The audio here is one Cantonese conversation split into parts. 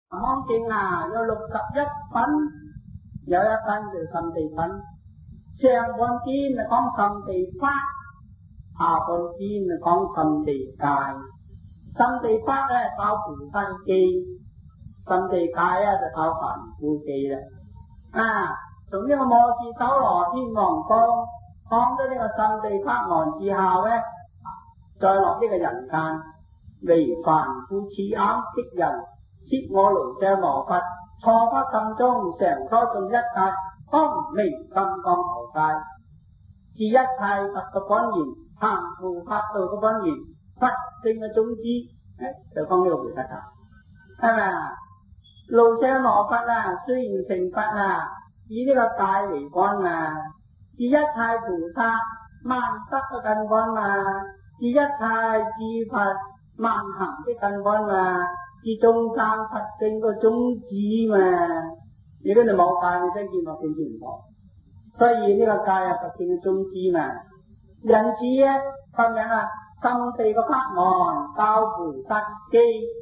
món kinh do lục thập nhất phấn do一分就心地品，上半篇係講心地法，下半篇係講心地界。心地法咧靠菩薩記，心地界就靠凡夫記啦。從呢個摩士搜羅天王宮講咗呢個心地法門之後咧，再落呢個人間，為凡夫似眼的人，設我廬舍羅佛，錯不心中成初種一界，空明金剛無界，是一切佛嘅本源，行護法道嘅本源，佛性嘅種子，就講呢個菩薩道，係咪啊？廬舍羅佛雖然成佛以呢個界嚟講是一切菩薩萬德嘅根本是一切智佛萬行的根本是眾生佛性個種子如果你冇界，你真見我見唔到。所以呢個界佛性嘅種子因此咁樣心地個法門教菩薩機，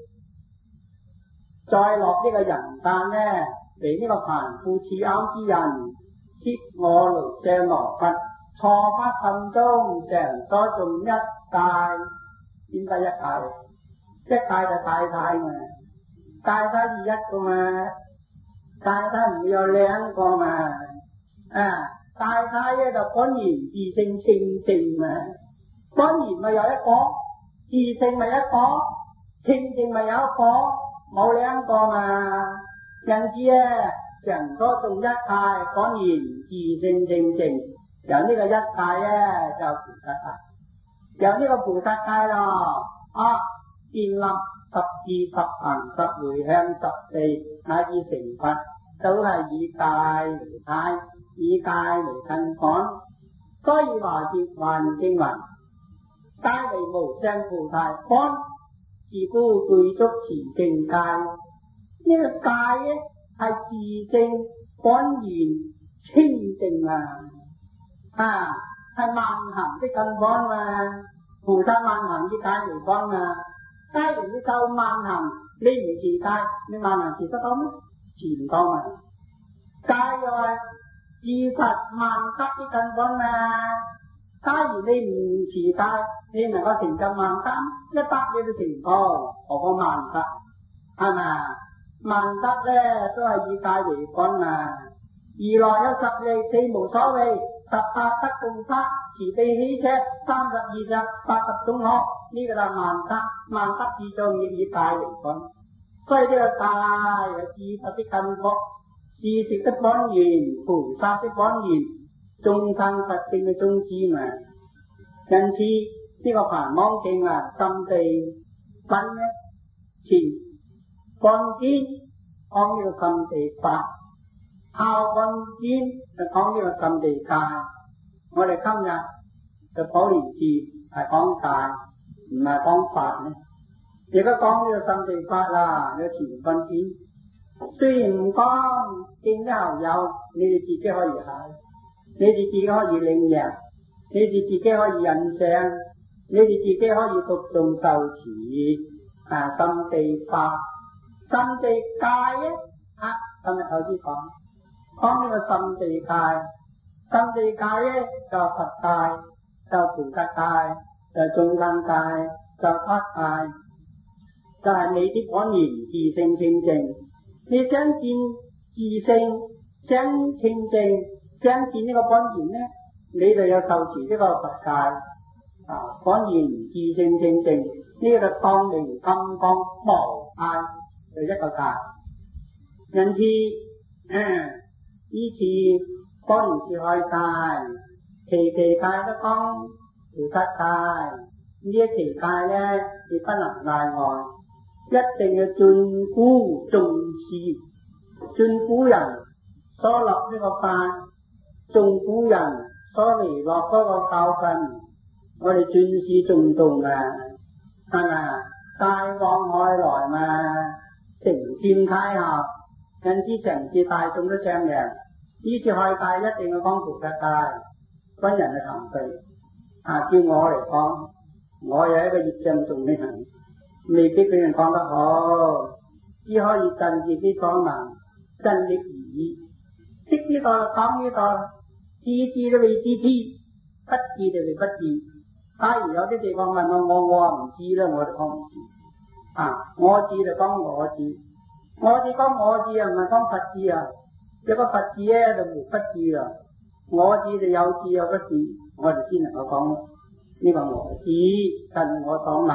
再落呢個人間俾呢個凡夫似眼之人，設我廬舍羅佛，錯不心中成所種一界。點解一界？一界就大界大界是一個大界唔會有兩個大界就本源自性清淨本源咪有一個，自性咪一個，清淨咪有一個，冇兩個因此成所種一界，本源自性清淨，由呢個一界就菩薩界，由呢個菩薩界建立十智十行十迴向十地，乃至成佛，都係以界為態，以界為根本。所以話節還經云，界為無上菩提本，是故具足持正界。呢個界係自性本源清淨係萬行的根本菩薩萬行以界嚟講界嚟你受萬行，你唔持界，你萬行持得到咩？持唔到界又係自佛萬德的根本假如你唔持戒，你能夠成就萬德，一德你都成到，何況萬德，係咪？萬德都係以戒為本如來有十力四無所謂，18德共差，慈悲喜捨32相80種學，呢個就係萬德，萬德之中以戒為本。所以呢個戒係智佛的根本，事實的本源，菩薩的本源，眾生佛性嘅宗旨因此呢個梵網經心地品前半篇講呢個心地法，後半篇就講呢個心地界。我哋今日嘅寶蓮寺係講戒，唔係講法而家講呢個心地法呢個前半篇雖然唔講經之後有，你哋自己可以睇，你哋自己可以領略，你哋自己可以印象，你哋自己可以讀誦受持心地法。心地界今日頭先講呢個心地界，心地界就佛界，就菩薩界，就眾生界，就法界，就係你的本源自性清淨。你想見自性，想清淨，想見呢個本源你就有受持呢個佛界本源自性清淨，呢個光明金剛無礙就一個界。因此呢次幫人是開界，期界都講菩薩界，呢一期界亦不能例外，一定要盡古重視，盡古人所立呢個法，盡古人所嚟落嗰個教訓，我哋尊師重道係咪？大往海來承佔太下，因此成次大眾都商量，呢次開界一定要講菩薩界，分人嘅行對叫我嚟講，我有一個業障重力行，未必俾人講得好， 只可以盡自己所能，盡力而已。識呢度講呢度，知都未知，不知就未不知。假如有啲地方問我唔知啦，我就講唔知。我知就講我知，我知講我知啊，唔係講佛知啊。有個佛字咧就無不知啦，我知就有知有不知，我哋先能夠講呢個我知，盡我所能。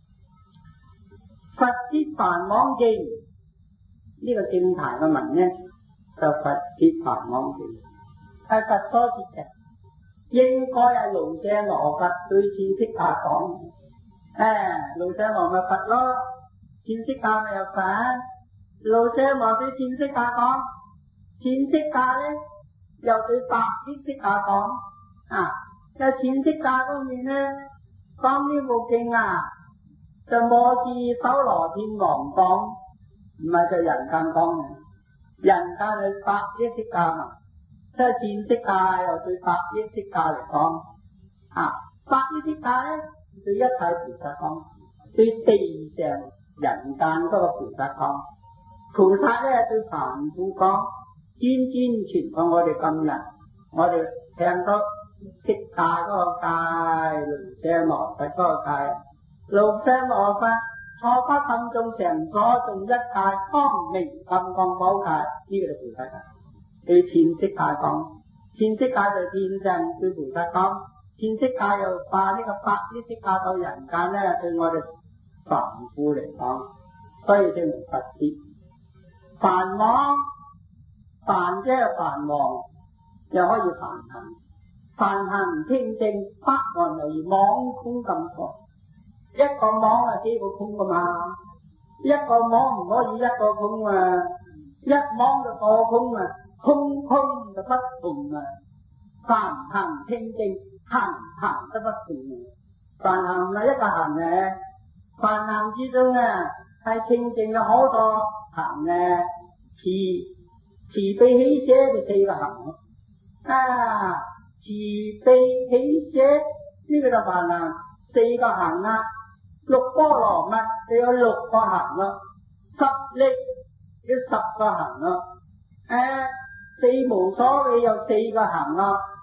佛說梵網經呢個經題嘅文呢，就佛說梵網經，係佛所說嘅，應該係盧舍羅佛對善釋迦講。盧舍羅咪佛咯，善釋迦咪有佛，盧舍羅對善釋迦講。善釋迦咧又對白益釋迦講，有善釋迦方面咧講呢部經就摩斯搜羅天王講，唔係就人間講嘅，人間係白益釋迦嘛，即係善釋迦又對白益釋迦嚟講，白益釋迦咧對一切菩薩講，對地上人間嗰個菩薩講，菩薩咧對凡夫講。專傳講我哋今日，我哋聽到釋迦嗰個戒，盧舍羅佛嗰個戒，盧舍羅佛初發心中成所中一戒，光明金剛寶戒，呢個就菩薩戒。對善釋迦講，善釋迦就天上對菩薩講，善釋迦又化呢個白益釋迦到人間咧，對我哋凡夫嚟講，所以稱為佛說梵網。梵即係梵網，又可以梵行，梵行清淨，不外為網空咁錯。一個網幾個空噶嘛？一個網唔可以一個空一網就多空空空就不同梵行清淨，行都不同。梵行唔係一個行嘅，梵行之中係清淨嘅好多行嘅慈悲喜捨就四個行慈悲喜捨呢個就梵行，四個行六波羅蜜就有六個行十力有10個行四無所謂有4個行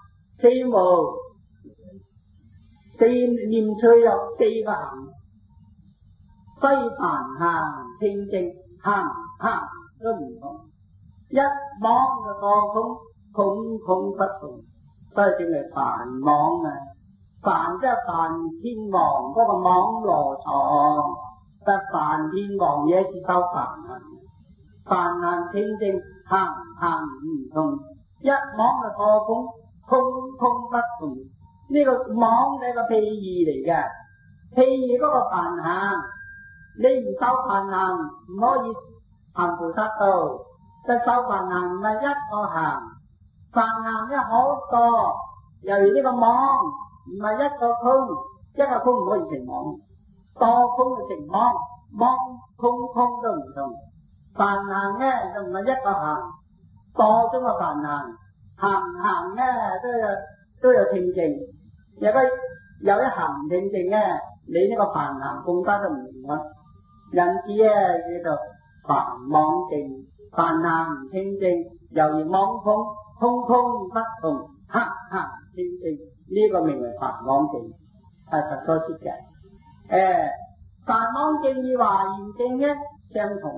四念趣有4個行，所以梵行清淨行都唔同。一網就多空，空不同，所以叫嚟梵網梵即係梵天王嗰個網羅床，但梵天王也是修梵行，梵行清淨，行唔同。一網就多空，空不同。呢個網係個譬喻嚟嘅，譬喻嗰個梵行，你唔修梵行唔可以行菩薩道。就修梵行唔係一個行，梵行有好多，由於呢個網唔係一個空，一個空唔可以成網，多空就成網，網空都唔同。梵行咧就唔係一個行，多種嘅梵行，行咧都有清淨，有一行清淨咧，你呢個梵行更加都唔同因此咧叫做梵網淨。梵行清淨，由於網空不同，行清淨，呢個名為梵網淨，係佛所說嘅。梵網淨與華嚴淨咧相同。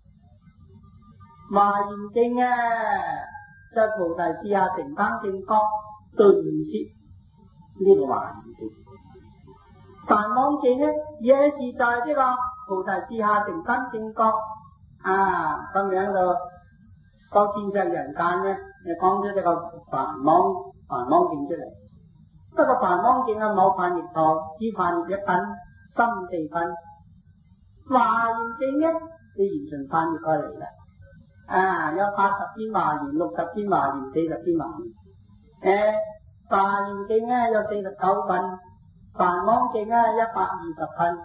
華嚴淨在菩提樹下成燈正覺頓說呢個華嚴淨。梵網淨咧也是在呢個菩提樹下成燈正覺。咁樣就到天上人間咧，就講咗呢個梵網淨出嚟。不過梵網淨冇翻譯錯，只翻譯一品心地品。華嚴淨咧，就完全翻譯過嚟啦。有80篇華嚴、60篇華嚴、40篇華嚴。華嚴淨咧有49品，梵網淨120品。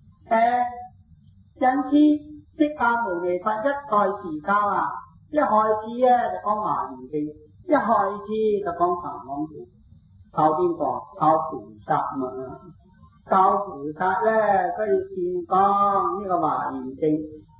因此釋迦牟尼佛一代時教一開始就講華嚴淨，一開始就講梵網淨。靠邊個？靠菩薩嘛。靠菩薩咧，所以先講呢個華嚴淨。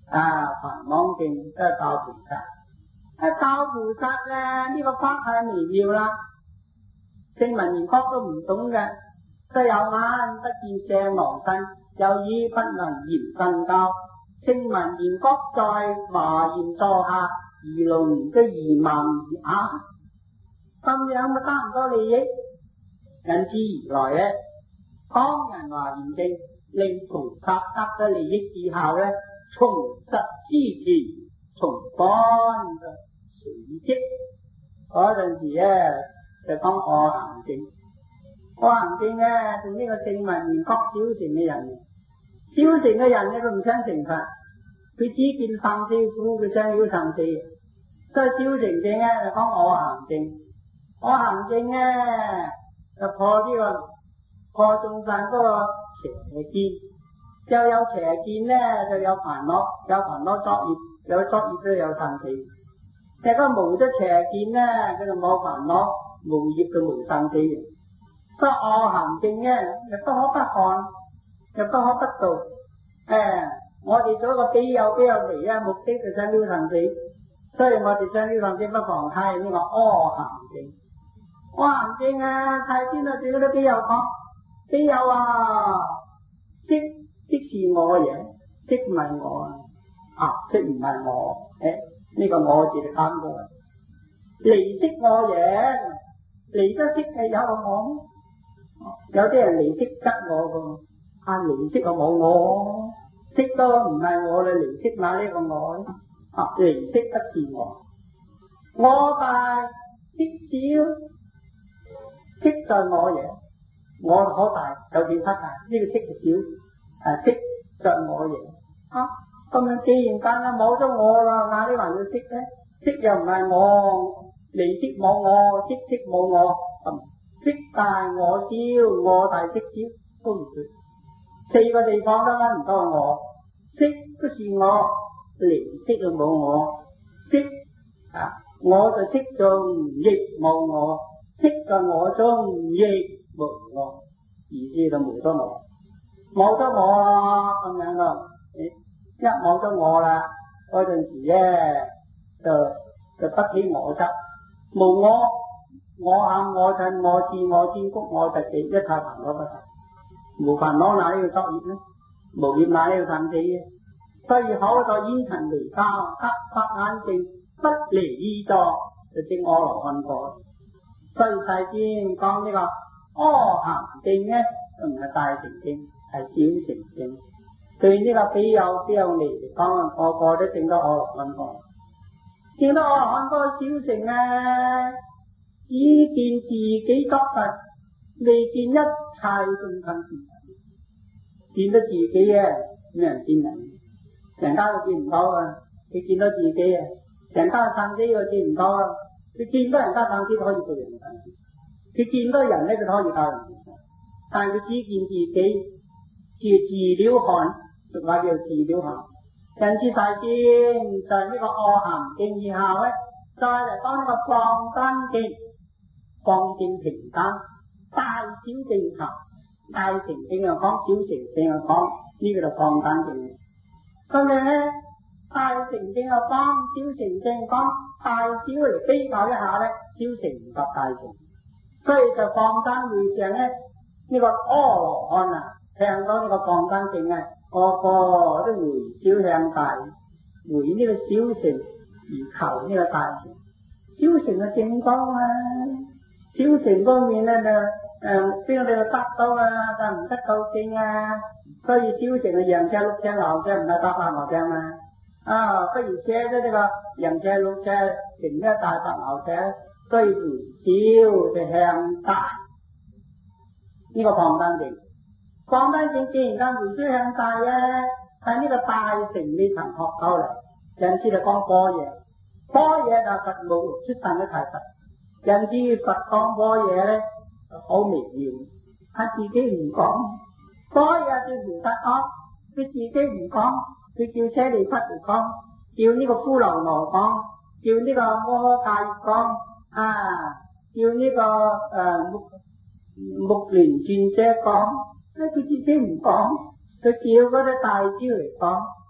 繁忙經都係教菩薩。教菩薩咧，呢個法太微妙啦，聲聞緣覺都唔懂嘅，即係有眼不見舍羅身，有耳不能言身教。聲聞緣覺在華嚴座下，儀龍嘅儀萬耳咁樣咪得唔多利益，因此而來咧，講人華嚴經，令菩薩得咗利益之後咧，重拾之前，重乾嘅水積。嗰陣時咧就講阿含經，阿含經咧同呢個聲聞緣覺小乘嘅人，小乘嘅人咧佢唔想成佛，佢只見生死苦，佢想要生死，所以小乘經咧就講阿含經。阿含經咧就破眾生嗰個邪見，又有邪見咧就有煩惱，有煩惱作業，有作業都有生死。但係佢無咗邪見咧，佢就冇煩惱，無業就無生死。所以阿含經咧又不可不看，又不可不讀。我哋做一個比較嚟啊，目的就想了生死，所以我哋想了生死不妨睇呢個阿含經。阿含經啊，睇邊度最嗰啲比較講，比較識是我嘢，識唔係我識唔係我，呢個我字就啱咗。離識我嘢，離得識係有個我，有啲人離識得我噶，離識就冇我，識都唔係我啦，離識嘛呢個我，離識得是我，我大識小。識在我嘢，我可大就變不大，呢個識就少，識在我嘢。咁樣既然間啦冇咗我啦，哪啲還要識咧？識又唔係我，離識冇我，識冇我，識大我小，我大識小都唔對。四個地方都揾唔到我，識都是我，離識就冇我，識我就識中亦冇我。識在我中亦無我，意思就冇咗我，冇咗我啦咁樣咯。一冇咗我啦，嗰陣時咧就不起我執，無我，我行我趁我智我堅谷我特技，一切煩惱不實，無煩惱哪呢個作業呢？無業哪呢個生死呢？所以好在煙塵離交，黑法眼淨，不離依座，就證阿羅漢果。所以世尊講呢個阿含經咧，唔係大乘經，係小乘經。對呢個比較嚟講，個個都證到阿羅漢果。證到阿羅漢果小乘啊，只見自己作佛，未見一切眾生是佛。見到自己啊，咩人見人？人家都見唔到啊，佢見到自己啊，人家生死佢見唔到啊。佢見到人家生死可以做人嘅生死，佢見到人咧佢可以教人，但係佢只見自己叫自了漢，俗話叫自了漢。因此大經在呢個阿含經以後咧，再嚟講呢個放單經，放正平等，大小正求，大乘經又講，小乘經又講，呢個就放單經。咁樣咧。大乘經又講，小乘經講，大小嚟比較一下咧，小乘唔及大乘，所以就放單會上咧，呢個阿羅漢聽到呢個放單經啊，個個都回小向大，回呢個小乘而求呢個大乘。小乘嘅正講小乘方面咧就邊度得到但唔得到經所以小乘嘅羊車、鹿車、牛車唔係得白牛車嘛。不如寫咗呢個羊車、鹿車成一大白牛車，所以小就向大。呢個放單經，放單經既然講回小向大喺呢個大乘呢層學究嚟，因此就講般若，般若就佛無出神一切佛，因此佛講般若咧好微妙，他自己唔講，般若對菩薩講，佢自己唔講。佢叫舍利弗嚟講，叫呢個骷髏羅講，叫呢個摩訶迦葉講，叫呢個目連轉者講，佢自己唔講，佢叫嗰啲大招嚟講，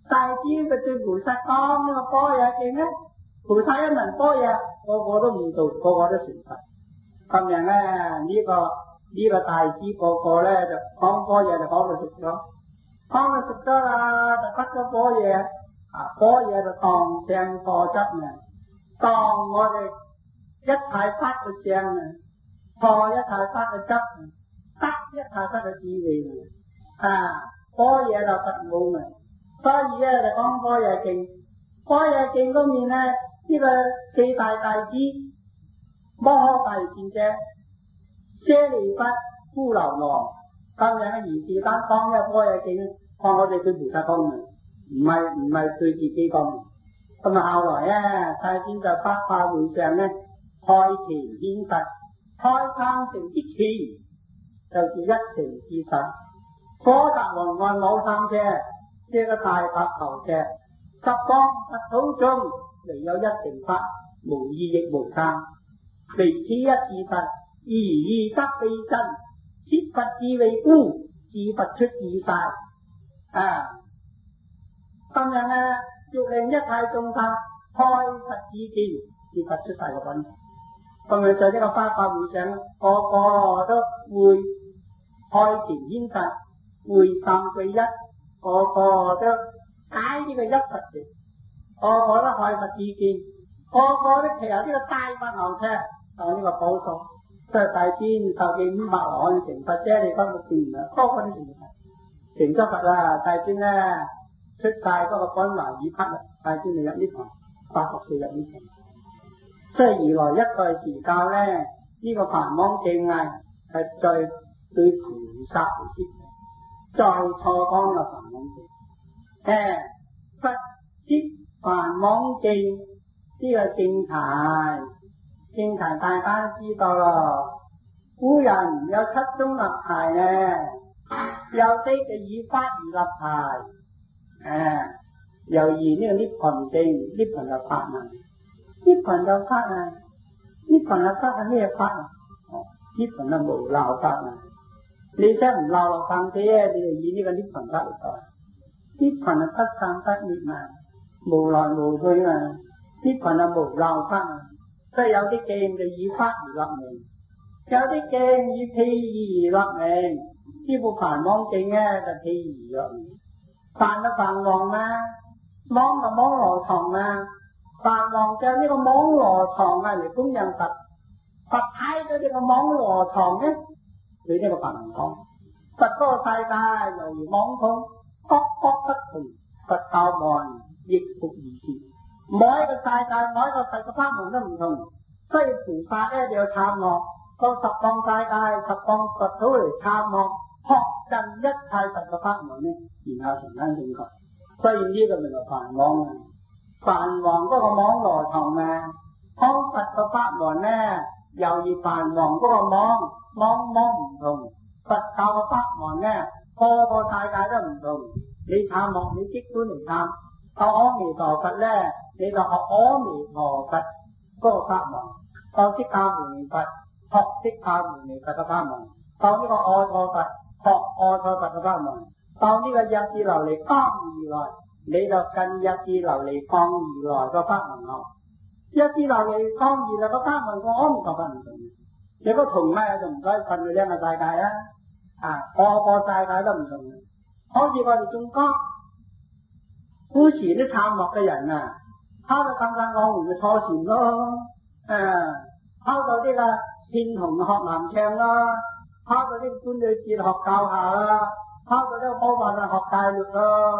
大知佢對菩薩講呢個般若經咧，菩薩一聞般若，個個都唔做，個個都成佛。咁樣咧呢個大知個個咧就講般若就講到食咗，講到食咗啦就得咗般若，般若就當成課執嘅，當我哋一切法嘅相啊，破一切法嘅執，得一切法嘅智慧般若就佛冇嘅。所以咧就講般若經，般若經嗰面咧呢個四大弟子摩訶大賢者舍利弗、富樓那咁樣嘅如是等講呢個般若經，看我哋對菩薩講嘅，唔係對自己講。咁後來咧，太先就發化會上咧，開其顯實，開三成之奇，就是一成之實。火宅王按冇三車，這個大白頭車，十方佛土中，唯有一成法，無二亦無三。唯此一事實，而則非真。設佛智慧故，自佛出自晒。咁樣咧，欲令一切眾生開佛智見，自佛出晒個品。咁樣在呢個發法會上，個個都會開前顯實，會三歸一，個個都解呢個一佛詞，個個都開佛智見，個個都騎下呢個大白牛車，當呢個寶座。即係大天受記500羅漢成佛啫，你分六段啦，個個都成佛，成咗佛啦。大天咧出晒嗰個干華語匹啦，大天就入呢堂，80歲入呢堂。即係如來一代時教咧，呢個梵網經係最對菩薩嚟説，再錯講個梵網經。佛説梵網經呢個經題大家都知道咯。古人有7種立題咧，有啲就以法而立題，又以呢個涅槃經，涅槃就法啊，涅槃就法啊，涅槃就法係咩法啊？涅槃係無漏法啊！你真唔漏落生死咧，你就以呢個涅槃法嚟講。涅槃係不生不滅啊，無來無去啊，涅槃係無漏法啊！所以有啲經就以法而立名，有啲經以譬而立名。呢部梵網經咧就譬而立名。梵就梵王啊，網就網羅堂啊。梵王就呢個網羅堂啊嚟供養佛，佛睇到呢個網羅堂咧，佢呢個梵王講，佛嗰個世界猶如網筒，各不同，佛教門亦復如是。每一個世界，每一個佛嘅法門都唔同，所以菩薩咧就要參學，到十方世界、十方佛土嚟參學，學盡一切佛嘅法門咧，然後成間正確。所以呢個咪係梵網啊，梵王嗰個網羅堂啊，講佛嘅法門咧，猶如梵王嗰個網唔同，佛教嘅法門咧，個個世界都唔同。你參學，你即管嚟參。學阿彌陀佛咧，你就學阿彌陀佛嗰個法門；學釋迦牟尼佛，學釋迦牟尼佛嘅法門；學呢個阿閦佛，學阿閦佛嘅法門；學呢個日智琉璃光如來，你就跟日智琉璃光如來嘅法門學。日智琉璃光如來嘅法門同阿彌陀佛唔同，你個同咩就唔使瞓佢兩個世界啦，個個世界都唔同。好似我哋中國。古時啲參學嘅人啊，考到更加我們嘅初禪咯，考到呢個天童學南唱啦，考到呢個官女哲學教下啦，考到呢個科法學大律咯，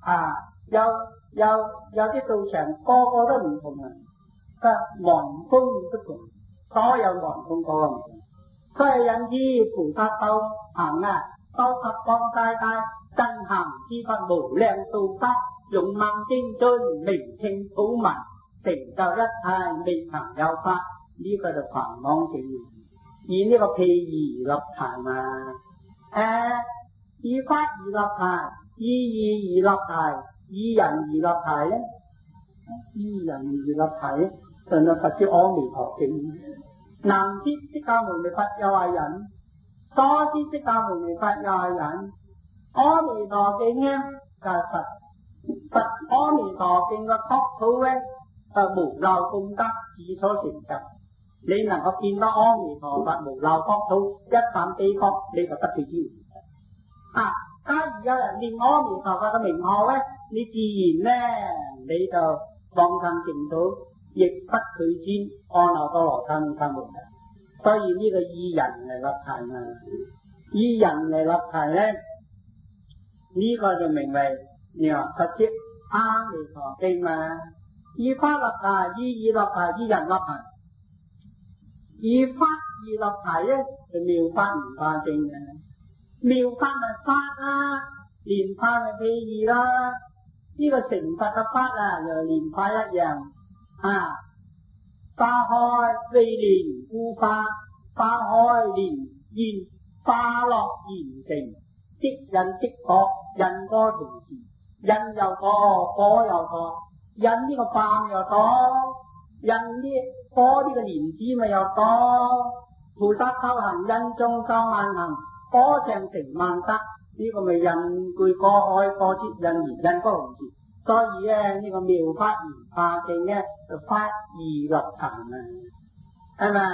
有啲道場個個都唔同啊，門風不同，所有門風個個唔同，所以因此菩薩道行到十方世界真行之法無量度法。勇猛精進，名稱普聞，成就一切未曾有法，呢個就梵網經。以呢個譬而立題嘛，以法而立題，以義而立題，以人而立題咧，以人而立題，就係佛說阿彌陀經。能知釋迦牟尼佛又係人，所知釋迦牟尼佛又係人，阿彌陀經咧就係佛。 Phật A彌Thọ Kinh và Pháp Thu ấy bổ rào công tác chỉ số sinh tập nên là có kinh đó A彌Thọ và bổ rào Pháp Thu chất phạm tế Pháp đây là tất thủy chi cái gì là niệm A彌Thọ và cái mình họ ấy đi chỉ nè để cho vong thân trình tướng dịch tất thủy chi on nào to lọ thân thân một所以呢個意人嚟立題嘛，意人嚟立題咧，呢、個就名為你話實質阿彌陀經嘛。以法立題，以義立題，以人立題。以法義立題咧，就妙法蓮花經嘅。妙法咪法啦，蓮花咪譬喻啦。呢、個成佛嘅法啊，就蓮花一樣花開非蓮故花，花開蓮現，花落現成，即因即果，因果同時，因又多，果又多，因呢個花又多，因呢果呢個蓮子咪又多。菩薩修行因中修萬行，果上成萬德，呢、個咪因具果開果即因而因果同時。所以咧呢個妙法蓮花經咧就法義立題啊，係咪？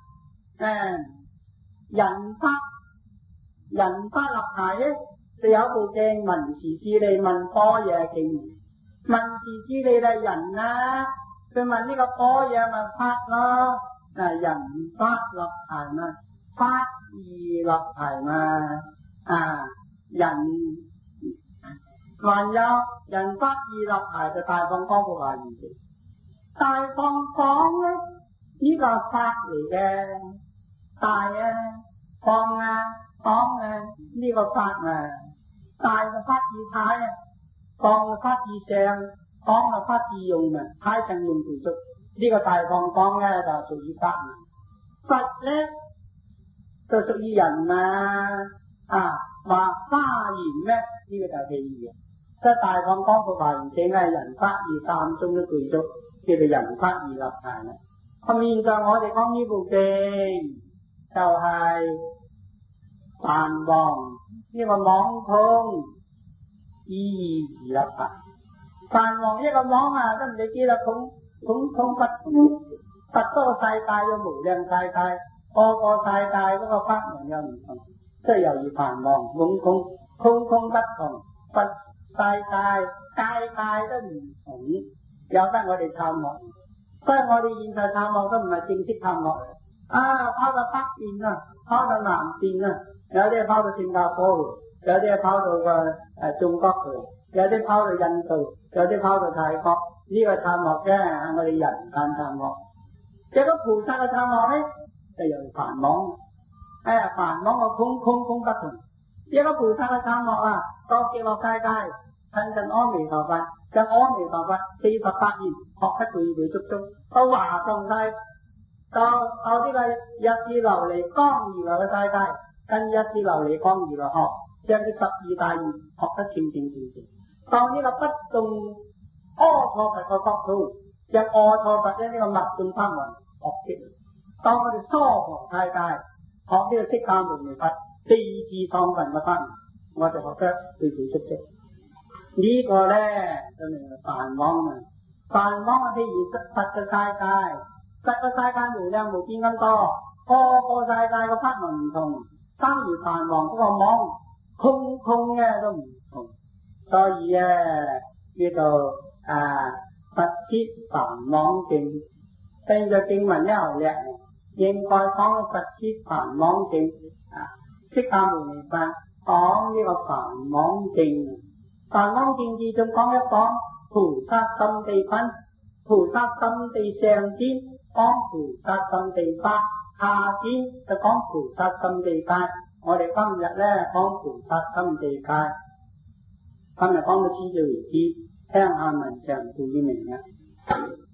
人法立題咧就有部經文時師利問般若經，問時師利係人啊，佢問呢個般若咪法咯，人法立題嘛，法義立題嘛，人。還有人法義立題就大放光復下現前，大放光咧呢、個法嚟嘅，大放光呢、個法大嘅法義態放嘅法義上，光嘅法義用態上用具足，呢、個大放光咧就屬於法佛咧就屬於人話花言咧呢、個就係譬喻嘅。即係大放光復下現前係人法義三宗都具足，叫做人法義立題啦。咁現在我哋講呢部經就係梵王呢個網通意義立題。梵王一個網都唔理幾啦，統佛嗰個世界有無量世界，個世界嗰個法門又唔同，即係由於梵王空空不同，佛世界都唔同，有得我哋探學。所以我哋現在探學都唔係正式探學嚟。跑到北邊跑到南邊有啲跑到新加坡，有啲跑到中國去，有啲跑到印度，有啲跑到泰國。呢、個探學啫，我哋人間探學。有個菩薩嘅探學咧，就由梵網。梵網個空不同。一個菩薩嘅探學到極樂世界。親近阿彌陀佛，將阿彌陀佛48言學得句句足足，到華藏世，到呢個一支琉璃光如來嘅世界，跟一支琉璃光如來學，將啲12大願學得清清。到呢個不動阿閦佛嘅國土，將阿閦佛呢個密宗法門學識。到我哋娑婆世界，學呢個釋迦牟尼佛地智創分嘅法門，我就學得句句足足。呢個咧就係梵網梵網譬如佛嘅世界，佛嘅世界無量無邊咁多，個世界嘅法門唔同，等於梵網嗰個網空咧都唔同，所以叫做佛設梵網經。跟住經文一後咧，應該講佛設梵網經釋迦牟尼佛講呢個梵網經。梵網經之中講一講菩薩心地品，菩薩心地上天講菩薩心地法，下天就講菩薩心地界。我哋今日咧講菩薩心地界，今日講到此處為止，聽下文長故意明